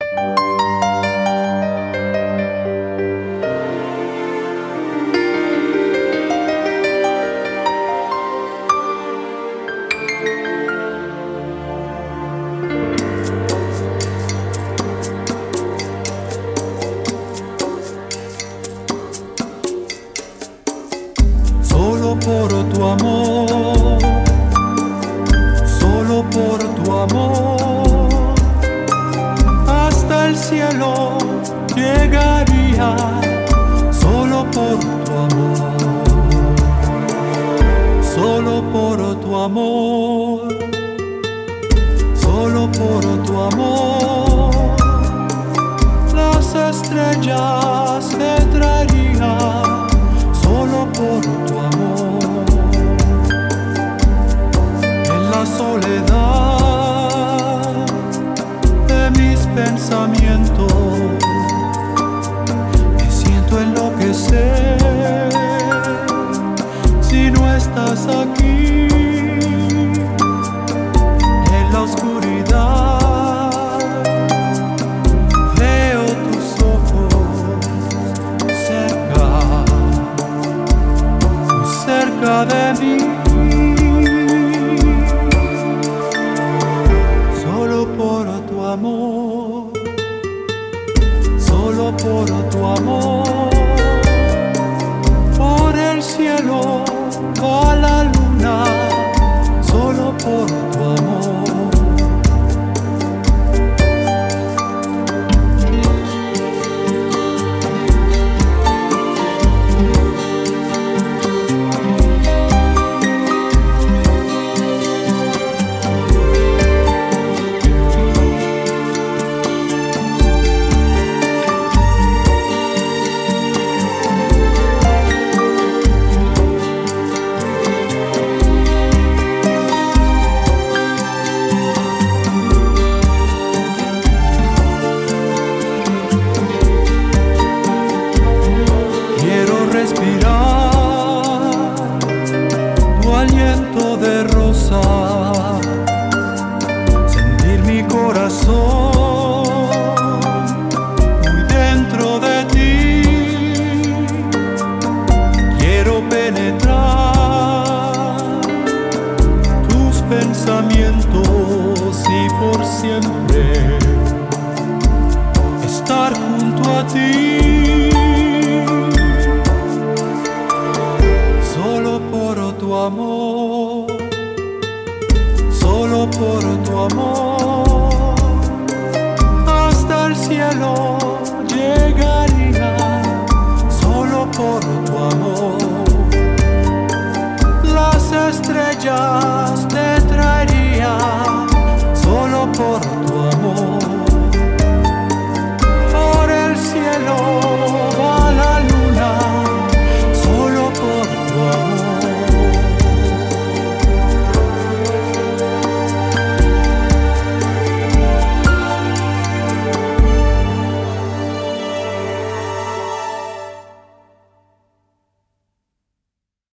Solo por tu amor, solo por tu amor, hasta el cielo llegaría, solo por tu amor, solo por tu amor, solo por tu amor, las estrellas te traería, solo por tu amor. En la soledad de mis pensamientos me siento enloquecer si no estás aquí. En la oscuridad veo tus ojos cerca de mí, solo por tu amor, solo por tu amor, por el cielo o a la luna, solo por tu amor. Respirar tu aliento de rosa, sentir mi corazón muy dentro de ti. Quiero penetrar tus pensamientos y por siempre estar junto a ti. Solo por tu amor, solo por tu amor, hasta el cielo llegaría, solo por tu amor. Las estrellas te traería, solo por tu amor.